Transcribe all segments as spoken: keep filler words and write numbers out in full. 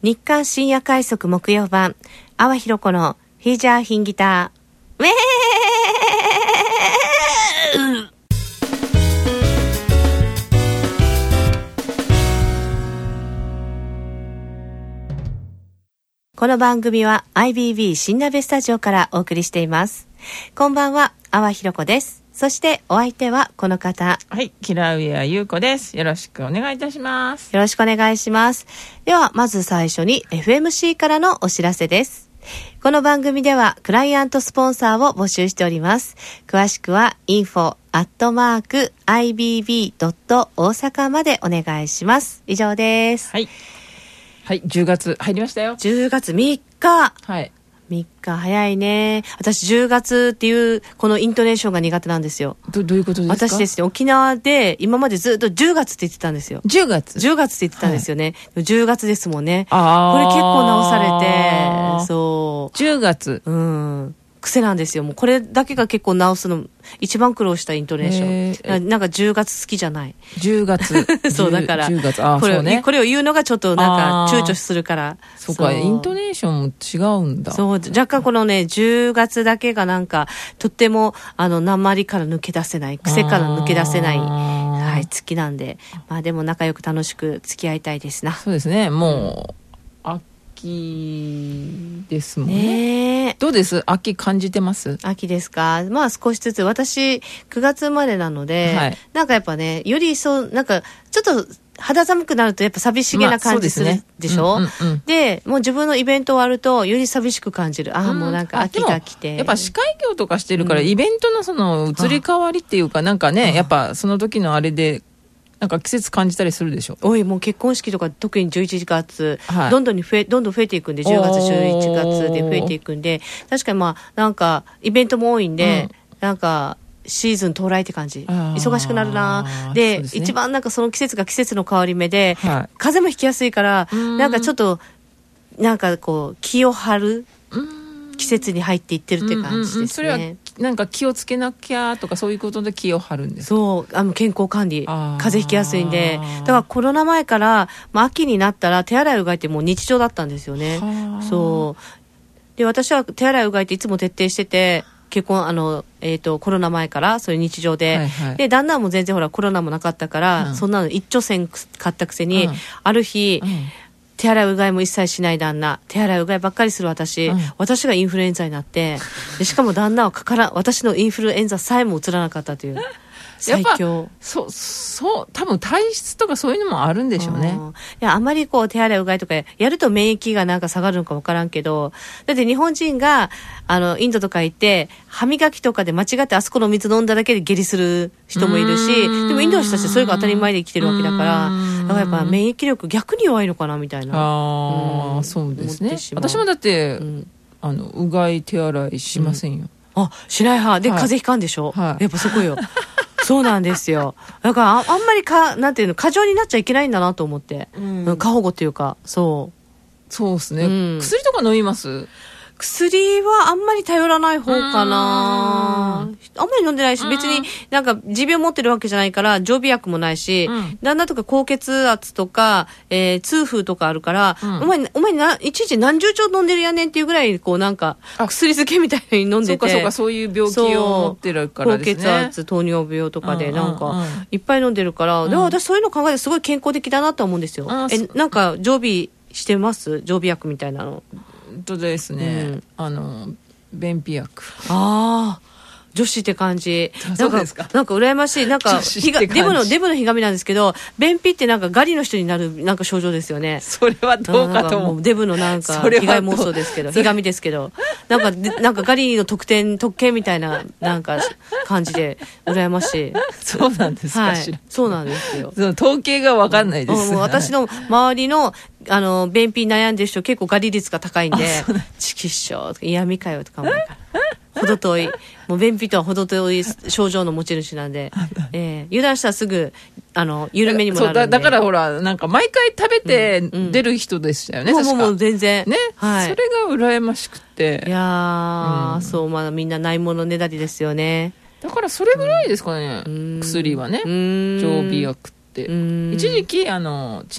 日刊深夜快速木曜版、阿波弘子のフィージャーヒンギター。ウェーこの番組は アイビービー 新鍋スタジオからお送りしています。こんばんは、阿波弘子です。そしてお相手はこの方。 はい、キラウエア優子です。よろしくお願いいたします。 よろしくお願いします。ではまず最初に エフエムシー からのお知らせです。この番組ではクライアントスポンサーを募集しております。詳しくは インフォ アットマーク アイビービー ドット 大阪までお願いします。以上です。 はい。はい、じゅうがつ入りましたよ。 じゅうがつみっか。 はい。 みっか早いね。私じゅうがつっていうこのイントネーションが苦手なんですよ。 ど, どういうことですか？ 私ですね、沖縄で今までずっとじゅうがつって言ってたんですよ。 じゅうがつじゅうがつって言ってたんですよね、はい、じゅうがつですもんね。 あこれ結構直されて、そうじゅうがつ、 うん癖なんですよ。もうこれだけが結構直すの一番苦労したイントネーション。なんかじゅうがつ好きじゃない。 じゅうがつそうだからじゅうがつ、あ、 これ、 そうね、 これを言うのがちょっとなんか躊躇するから。 そうか、イントネーションも違うんだ。 そう、若干このねじゅうがつだけがなんかとってもあの訛から抜け出せない、癖から抜け出せない、はい、月なんで、まあでも仲良く楽しく付き合いたいですな。 そうですね、もう、うん、秋ですもんね。ね、どうです？秋感じてます？ 秋ですか？まあ少しずつ。私くがつ生まれなので、はい、なんかやっぱね、よりそうなんかちょっと肌寒くなるとやっぱ寂しげな感じするでしょ、まあ そうですね、うんうんうん、でもう自分のイベント終わるとより寂しく感じる。ああ、うん、もうなんか秋が来て、 やっぱ司会業とかしてるから、うん、イベントのその移り変わりっていうか、なんかね、やっぱその時のあれでなんか季節感じたりするでしょ。 おい、もう結婚式とか特にじゅういちがつ、はい、どんどんに増えどんどん増えていくんで、じゅうがつじゅういちがつで増えていくんで、確かにまあなんかイベントも多いんで、うん、なんかシーズン到来って感じ。忙しくなるな で, で、ね、一番なんかその季節が季節の変わり目で、はい、風邪もひきやすいから、なんかちょっとなんかこう気を張る季節に入っていってるって感じですね、うんうんうん、それはなんか気をつけなきゃとかそういうことで気を張るんですか？ そう、あの健康管理、風邪ひきやすいんで。だからコロナ前から、まあ、秋になったら手洗いうがいってもう日常だったんですよね。そうで、私は手洗いうがいっていつも徹底してて、結婚あの、えーと、コロナ前からそういう日常で、はいはい、で旦那も全然ほらコロナもなかったから、うん、そんなの一直線買ったくせに、うん、ある日、うん、手洗いうがいも一切しない旦那、手洗いうがいばっかりする私、うん、私がインフルエンザになって、でしかも旦那はかから私のインフルエンザさえもうつらなかったという最強。 そうそう多分体質とかそういうのもあるんでしょうね。 いや、あんまりこう手洗いうがいとかやると免疫がなんか下がるのか分からんけど、だって日本人があのインドとか行って歯磨きとかで間違ってあそこの水飲んだだけで下痢する人もいるし、でもインドの人たちそれが当たり前で生きてるわけだから、だからやっぱ免疫力逆に弱いのかなみたいな。 ああ、そうですね。私もだって、うん、あのうがい手洗いしませんよ、 うん、あ、しない派で、はい、風邪ひかんでしょ、はい、やっぱそこよそうなんですよ。だから あ, あんまりかなんていうの過剰になっちゃいけないんだなと思って、うん、過保護っていうか、そうそうですね、うん、薬とか飲みます？ 薬はあんまり頼らない方かな。あんまり飲んでないし、別になんか持病持ってるわけじゃないから常備薬もないし、うん、旦那とか高血圧とか、えー、痛風とかあるから、うん、お前お前ないちいち何十丁飲んでるやねんっていうぐらいこうなんか薬漬けみたいに飲んでて、 そうかそうか、そういう病気を持ってるからですね。 高血圧、糖尿病とかでなんかいっぱい飲んでるから、うん、でも私そういうの考えてすごい健康的だなと思うんですよ、うん、えなんか常備してます？常備薬みたいなのとですね、うん、あの便秘薬。 ああ、女子って感じ。 そうですか。 なんか羨ましい。なんかひがデブのデブのひがみなんですけど、便秘ってなんかガリの人になるなんか症状ですよね。 それはどうかと思う。 デブのなんか被害妄想ですけど、ひがみですけど、なんかなんかガリの特典特権みたいななんか感じで羨ましい。 そうなんですか、はい、 そうなんですよ。 その統計が分かんないです。 もう私の周りのあの便秘悩んでる人結構ガリ率が高いんで、チキッショーとか嫌味かよとか思うから程遠い、もう便秘とは程遠い症状の持ち主なんで、えー、油断したらすぐあの緩めにもなるんで。そう だ, だからほらなんか毎回食べて出る人でしたよね、うんうん、確か。もうもう全然ね、はい、 それが羨ましくて。 いやー、うん、そう、まだみんなないものねだりですよね。 だからそれぐらいですかね、うん、薬はね、常備薬って。一時期あの鎮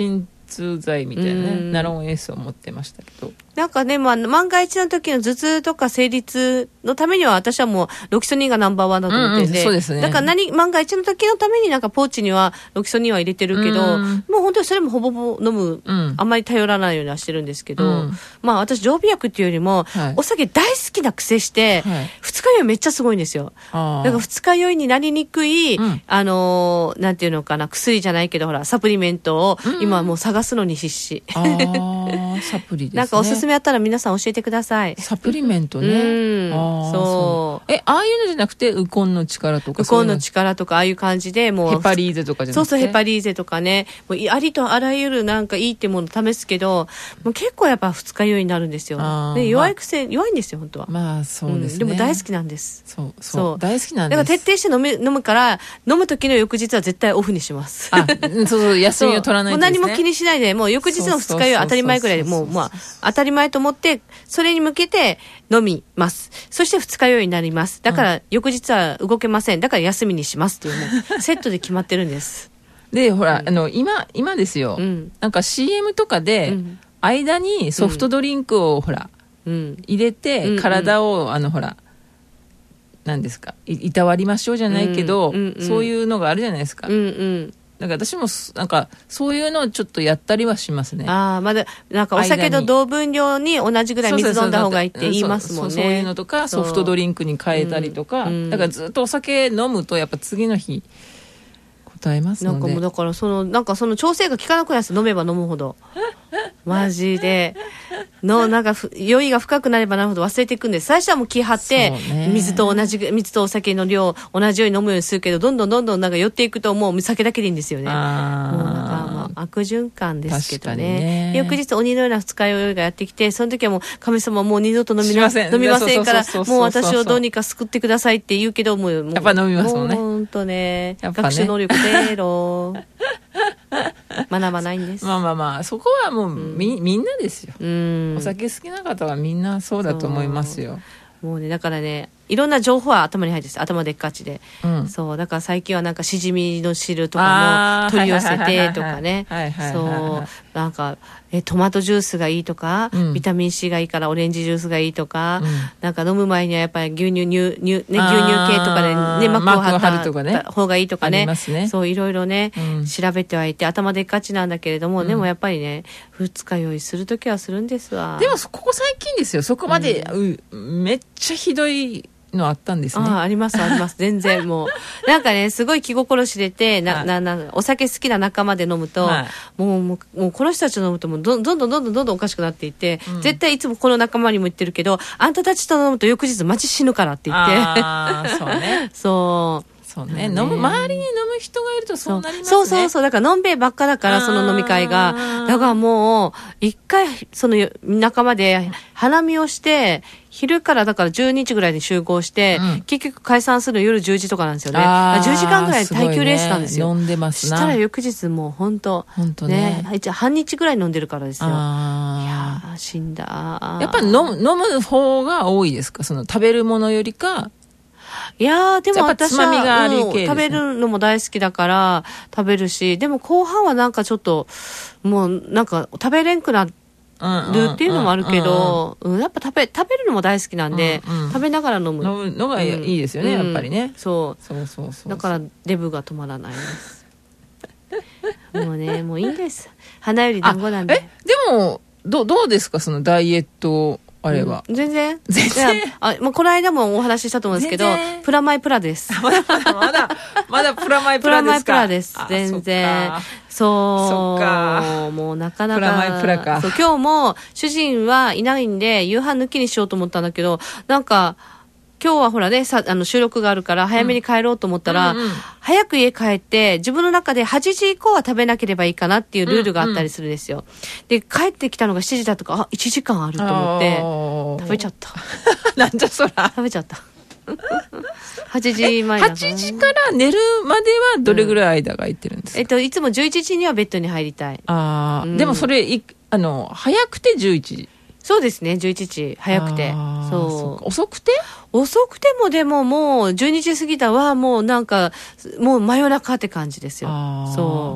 痛剤みたいなね、うん、ナロンエースを持ってましたけど、 なんかね、まあ、万が一の時の頭痛とか生理痛のためには私はもうロキソニンがナンバーワンだと思ってるんで、うんうん、そうですね。だから何、万が一の時のためになんかポーチにはロキソニンは入れてるけど、うん、もう本当にそれもほぼほぼ飲む、うん、あんまり頼らないようにはしてるんですけど、うん、まあ私常備薬っていうよりも、はい、お酒大好きな癖して、はい、二日酔いめっちゃすごいんですよ。だから二日酔いになりにくい、うん、あのー、なんていうのかな、薬じゃないけどほらサプリメントを今もう探すのに必死。 ああ、サプリですね。 なんかおすすめあったら皆さん教えてください。 サプリメントね。 うん、あそう。 え、ああいうのじゃなくてウコンの力とか。 ウコンの力とかああいう感じでもう。 ヘパリーゼとかじゃなくて。 そうそう、ヘパリーゼとかね。もうありとあらゆるなんかいいってもの試すけど、もう結構やっぱ二日酔いになるんですよ。で弱いくせ、まあ、弱いんですよ本当は。 まあそうですね、 うん。でも大好きなんです。 そうそう。そう大好きなんです。 だから徹底して飲む飲むから飲む時の翌日は絶対オフにします。 あ、そうそう休みを取らないとですね。 もう何も気にしないで、もう翌日の二日酔いは当たり前ぐらいで、もうまあ当たり前と思ってそれに向けて飲みます。そして二日酔いになります。だから翌日は動けません。だから休みにしますっていうもうセットで決まってるんです。 でほら、うん、あの今今ですよ、うん、なんか シーエム とかで、うん、間にソフトドリンクをほら、うん、入れて体を、うんうん、あのほら何ですか い, いたわりましょうじゃないけど、うんうんうん、そういうのがあるじゃないですか。うんうん、なんか私もなんかそういうのをちょっとやったりはしますね。 ああ、まだなんかお酒の同分量に同じぐらい水飲んだ方がいいって言いますもんね。 そうそういうのとかソフトドリンクに変えたりとか、うん、だからずっとお酒飲むとやっぱ次の日答えますので、 なんかもうだからそのなんかその調整が効かなくなります。飲めば飲むほどマジでのなんか酔いが深くなればなるほど忘れていくんです。最初はもう気張って水と同じ水とお酒の量同じように飲むようにするけど、どんどんどんどんなんか酔っていくともう酒だけでいいんですよね。あもうなんかまあ悪循環ですけど ね, ね翌日鬼のような二日酔いがやってきて、その時はもう神様もう二度と飲みません飲みませんからもう私をどうにか救ってくださいって言うけど、もうやっぱ飲みますもんね。 ほんとね、ね学習能力ゼロ学ばないんです。 まあまあまあそこはもう み,、うん、みんなですよ、うん、お酒好きな方はみんなそうだと思いますよ。 もうねだからねいろんな情報は頭に入ってるんです。頭でっかちで、うん、そうだから最近はなんかしじみの汁とかも取り寄せてとかね、そうなんかえトマトジュースがいいとか、うん、ビタミン C がいいからオレンジジュースがいいとか、うん、なんか飲む前にはやっぱり牛乳乳乳、ね、牛乳系とかで、ね、膜を張った方がいいとかね、ねそういろいろね、うん、調べてはいて頭でっかちなんだけれども、うん、でもやっぱりね二日酔いするときはするんですわ。 でもここ最近ですよそこまで、うん、めっちゃひどいのあったんですね。 あ, ありますあります全然もうなんかねすごい気心知れてな、はい、ななお酒好きな仲間で飲むと、はい、もうもうもうこの人たちと飲むともうどんどんどんどんどんどんどんおかしくなっていって、うん、絶対いつもこの仲間にも言ってるけど、あんたたちと飲むと翌日マジ死ぬからって言ってあそうねそうそうね、飲む周りに飲む人がいるとそうなりますね。 そうそうそうだから飲んべえばっかだからその飲み会がだからもう一回その仲間で花見をして昼からだからじゅうにじぐらいに集合して、うん、結局解散するの夜じゅうじとかなんですよね。じゅうじかんぐらい耐久レースなんですよ。 すごいね、飲んでますな。 したら翌日もう本当本当ね、ね一応半日ぐらい飲んでるからですよ。あいや死んだ。 やっぱり 飲, 飲む方が多いですか、その食べるものよりか。 いやーでも私は、ねうん、食べるのも大好きだから食べるし、でも後半はなんかちょっともうなんか食べれんくなるっていうのもあるけど、うんうんうん、やっぱ食べ食べるのも大好きなんで、うんうん、食べながら飲む飲むのがいいですよね、うん、やっぱりね、 そうそうそうそうだからデブが止まらないですもうねもういいんです。花より団子なんで。 えでも ど, どうですかそのダイエットあれは、 うん、全然全然あ、まあ、この間もお話ししたと思うんですけどプラマイプラですまだまだまだプラマイプラですか。プラマイプラです全然。そうそっかもうなかなかプラマイプラか。 そう今日も主人はいないんで夕飯抜きにしようと思ったんだけど、なんか今日はほらねさあの収録があるから早めに帰ろうと思ったら、うんうんうん、早く家帰って自分の中ではちじ以降は食べなければいいかなっていうルールがあったりするんですよ、うんうん、で帰ってきたのがしちじだとかあいちじかんあると思って食べちゃったなんじゃそら食べちゃったはちじまえだからはちじから寝るまではどれぐらい間が空いてるんですか、うん、 えっといつもじゅういちじにはベッドに入りたい。 あ、うん、でもそれいあの早くてじゅういちじ。 そうですねじゅういちじ早くて。そう遅くて遅くてもでももうじゅうにじ過ぎたはもうなんかもう真夜中って感じですよ。そう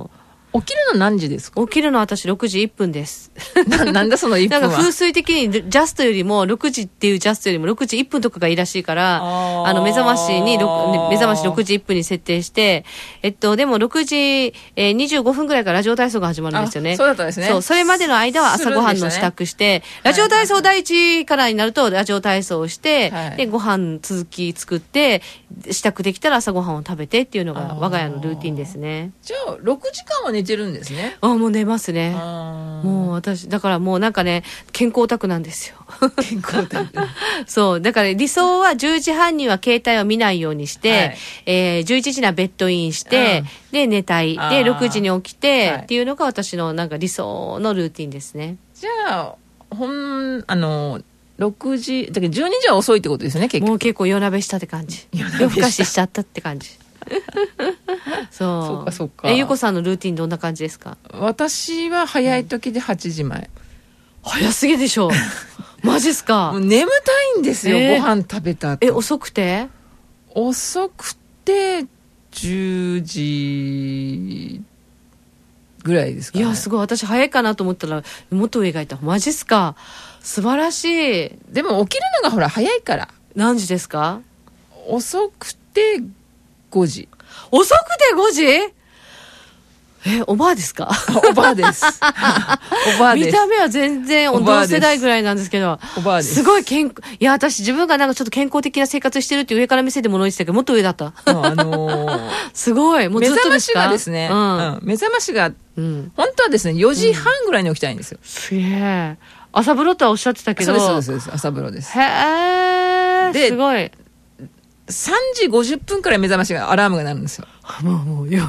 起きるの何時ですか？ 起きるのは私ろくじいっぷんです。 な, なんだそのいっぷんは。 なんか風水的にジャストよりもろくじっていうジャストよりもろくじいっぷんとかがいいらしいから、ああの目覚ましに目覚ましろくじいっぷんに設定して、えっとでもろくじにじゅうごふんぐらいからラジオ体操が始まるんですよね。 そうだったんですね。 そう、それまでの間は朝ごはんの支度して、ね、ラジオ体操第一からになるとラジオ体操をして、はい、でご飯続き作って支度できたら朝ごはんを食べてっていうのが我が家のルーティンですね。 じゃあろくじかんは寝てるんですね。 あ、もう寝ますね。もう私だからもうなんかね、健康オタクなんですよ。 健康オタク。 そうだから理想はじゅうじはんには携帯を見ないようにして、はい、えー、じゅういちじにはベッドインして、で寝たいでろくじに起きて、はい、っていうのが私のなんか理想のルーティンですね。 じゃあほんあのろくじだけどじゅうにじは遅いってことですね。結構もう結構夜なべしたって感じ。夜更かししちゃったって感じ。そうそうかそうか。 え、ゆうこさんのルーティンどんな感じですか？ 私は早い時ではちじまえ、 うん、早すぎでしょ。マジっすか？ もう眠たいんですよ、えー、ご飯食べた後。 え、遅くて遅くてじゅうじぐらいですかね。 いやすごい、私早いかなと思ったらもっと上がいた。マジっすか？素晴らしい。 でも起きるのがほら早いから。 何時ですか？ 遅くてごじ。 遅くてごじ？え、おばあですか？ おばあです。おばあです。 見た目は全然同世代ぐらいなんですけど、 おばあです。 すごい健康。いや、私自分がなんかちょっと健康的な生活してるって上から見せてもの言ってたけど、もっと上だった。あのー、すごい。もうずっとですか？ 目覚ましがですね、うんうん、目覚ましが、うん、本当はですね、よじはんぐらいに起きたいんですよ。うん、 すげえ。朝風呂とはおっしゃってたけど。 そうです、そうです。朝風呂です。 へー。で、すごい。 さんじごじゅっぷんくらい目覚ましがアラームが鳴るんですよ。 もうもういや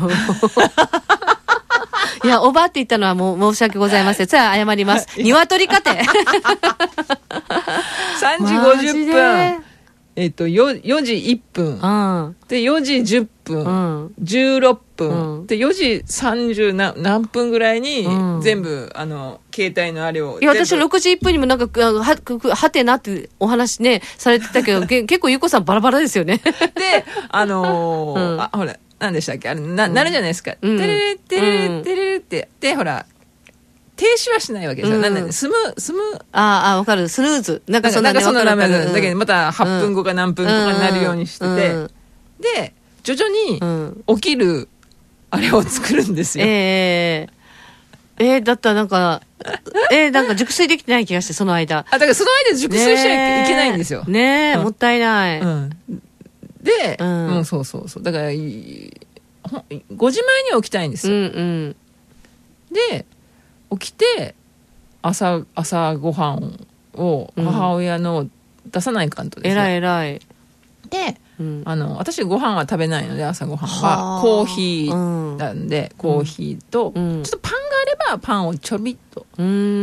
いや、おばあって言ったのはもう申し訳ございません。それは謝ります。鶏かてさんじごじゅっぷん、えっと 4, よじいっぷん、うん、でよじじゅっぷん、うん、じゅうろっぷん、うん、でよじさんじゅう何, 何分ぐらいに全部、うん、あの携帯のあれを。 いや、私ろくじいっぷんにもなんかははてなってお話ねされてたけど結構ゆうこさんバラバラですよね。 であのーうん、あほら何でしたっけあれ な,、うん、なるじゃないですか、うん、テレレテレレテレレってでほら停止はしないわけですよ、うん、なんでスムスムああ分かるスヌーズなんかそんなね、なんかそんなラメだけどまたはっぷんごか何分とかになるようにしてて、うんうん、で徐々に起きるあれを作るんですよ。 えーえー、だったらなんかえー、なんか熟睡できてない気がしてその間あだからその間熟睡しないといけないんですよねえ、うん、もったいない、 うんで、うん、うん、そうそうそうだからごじまえには起きたいんですよ、うんうん、で起きて 朝, 朝ごはんを母親の出さないかんとですよ、 えらいえらいで、うん、あの私ご飯は食べないので朝ごはんはコーヒーなんで、うん、コーヒーと、うん、ちょっとパンがあればパンをちょびっと、うん、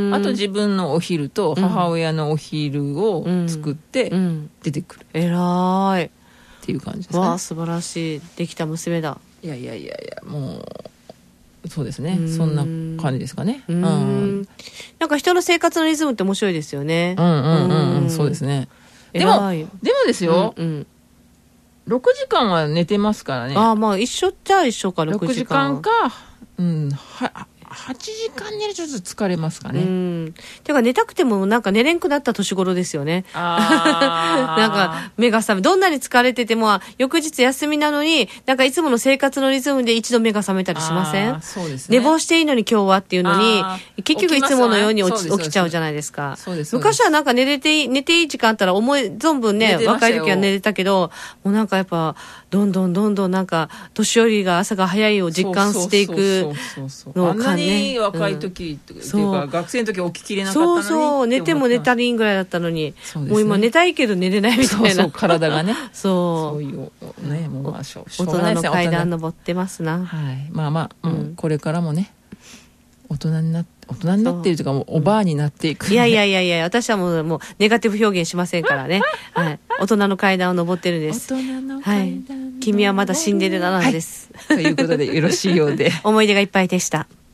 あと自分のお昼と母親のお昼を作って出てくる、 えらいっていう感じですね。 わあ素晴らしいできた娘だ。 いやいやいやいやもうそうですねそんな感じですかね。 うんうんなんか人の生活のリズムって面白いですよね。 うんうんうん、うん、そうですね。でもでもですよ、うんうん、ろくじかんは寝てますからね。 ああまあ一緒っちゃ一緒かろくじかんろくじかんかうんははちじかん寝るとちょっと疲れますかね。うんてか寝たくてもなんか寝れんくなった年頃ですよね。あなんか目が覚めどんなに疲れてても翌日休みなのになんかいつもの生活のリズムで一度目が覚めたりしません？ そうですね。 寝坊していいのに今日はっていうのに結局いつものように起 き, 起きちゃうじゃないですか。そうです昔はなんか寝れていい寝ていい時間あったら思い存分ね若い時は寝れたけどもうなんかやっぱどんどんどんどんなんか年寄りが朝が早いを実感していくのを感じね。 若い時っていうか、うん、学生の時起ききれなかったのにそうそう寝ても寝たりんぐらいだったのに、ね、もう今寝たいけど寝れないみたいな。 そうそう体がねそうそういうねもうまあしょ大人の階段登ってますな。 はい、まあまあ、うん、これからもね大人になって大人になっているというかもうおばあになっていく、ね、 いやいやいやいや私はもう、もうネガティブ表現しませんからね、はい、大人の階段を登ってるんです。 大人の階段、 はい、君はまだシンデレラなんです、 はい、ということでよろしいようで思い出がいっぱいでした。